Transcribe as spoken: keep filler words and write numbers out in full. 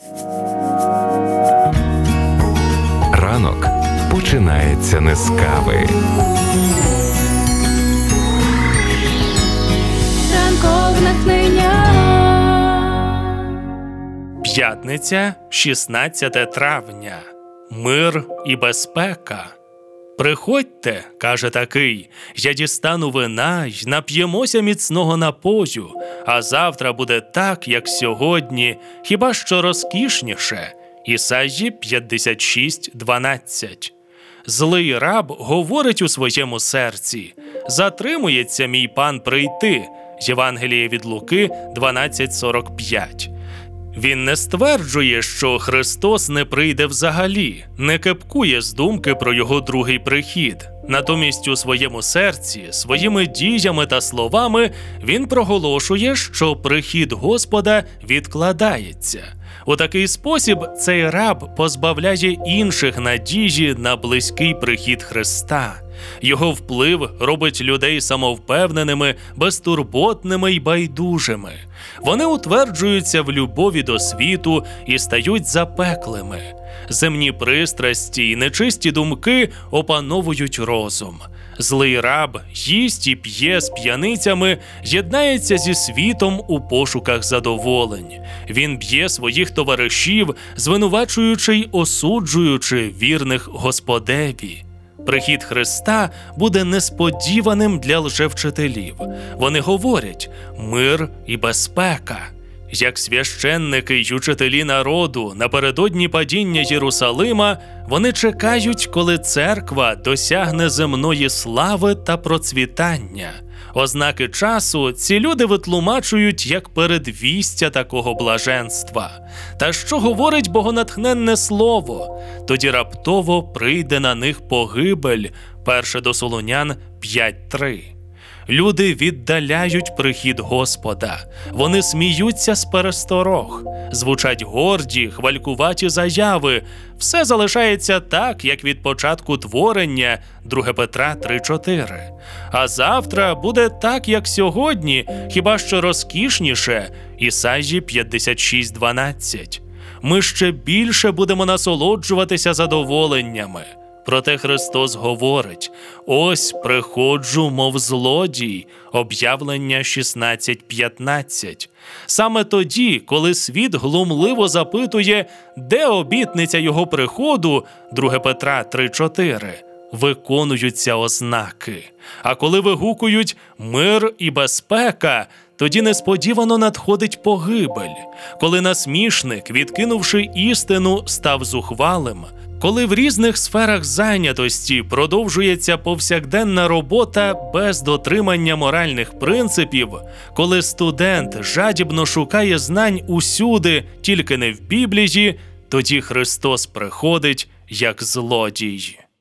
Ранок починається не з кави. Ранкове натхнення. П'ятниця, шістнадцяте травня. Мир і безпека. «Приходьте, – каже такий, – я дістану вина й нап'ємося міцного напою, а завтра буде так, як сьогодні, хіба що розкішніше». Ісаї п'ятдесят шість дванадцять. Злий раб говорить у своєму серці: «Затримується мій пан прийти». Євангеліє від Луки дванадцять сорок п'ять. Він не стверджує, що Христос не прийде взагалі, не кепкує з думки про його другий прихід. Натомість у своєму серці, своїми діями та словами він проголошує, що прихід Господа відкладається. У такий спосіб цей раб позбавляє інших надії на близький прихід Христа. Його вплив робить людей самовпевненими, безтурботними й байдужими. Вони утверджуються в любові до світу і стають запеклими. Земні пристрасті й нечисті думки опановують розум. Злий раб їсть і п'є з п'яницями, єднається зі світом у пошуках задоволень. Він б'є своїх товаришів, звинувачуючи й осуджуючи вірних Господеві. Прихід Христа буде несподіваним для лжевчителів. Вони говорять «мир і безпека». Як священники й учителі народу напередодні падіння Єрусалима, вони чекають, коли церква досягне земної слави та процвітання. Ознаки часу ці люди витлумачують як передвістя такого блаженства. Та що говорить богонатхненне слово? Тоді раптово прийде на них погибель. Перше до Солунян п'ять три. Люди віддаляють прихід Господа. Вони сміються з пересторог. Звучать горді, хвалькуваті заяви. Все залишається так, як від початку творення, друге Петра три чотири. А завтра буде так, як сьогодні, хіба що розкішніше, Ісаї п'ятдесят шість дванадцять. Ми ще більше будемо насолоджуватися задоволеннями. Проте Христос говорить: «Ось приходжу, мов злодій» Об'явлення шістнадцять п'ятнадцять. Саме тоді, коли світ глумливо запитує, де обітниця його приходу, друге Петра три чотири, виконуються ознаки. А коли вигукують «мир і безпека», тоді несподівано надходить погибель. Коли насмішник, відкинувши істину, став зухвалим, коли в різних сферах зайнятості продовжується повсякденна робота без дотримання моральних принципів, коли студент жадібно шукає знань усюди, тільки не в Біблії, тоді Христос приходить як злодій.